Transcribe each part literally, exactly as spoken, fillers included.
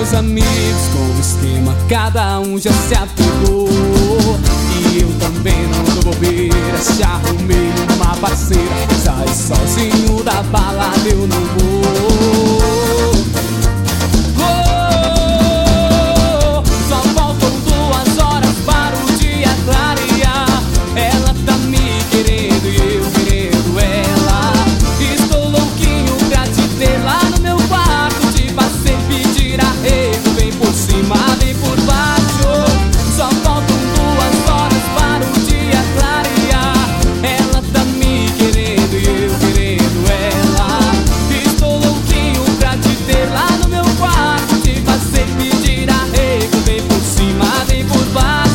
meus amigos com o esquema, cada um já se apegou. E eu também não dou bobeira, se arrumei uma parceira. Sai sozinho da balada, eu não vou. Oh, só faltam duas horas para o dia clarear. Ela tá me querendo e eu querendo ela. Estou louquinho pra te ter lá no meu quarto. Te passei pedir arrego, vem por cima, vem por baixo. Só faltam duas horas para o dia clarear. Ela tá me querendo e eu querendo ela. Estou louquinho pra te ter lá no meu quarto. Te passei pedir arrego, vem por cima, vem por baixo.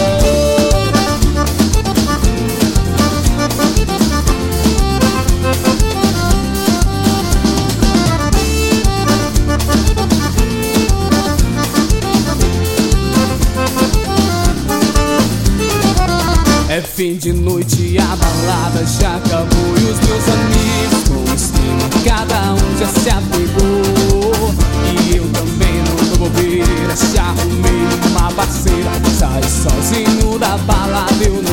É fim de noite e a balada já acabou. E os meus amigos com esquema, cada um já se apegou. E eu também não dou bobeira, se arrumei uma parceira. Sai sozinho da balada, eu não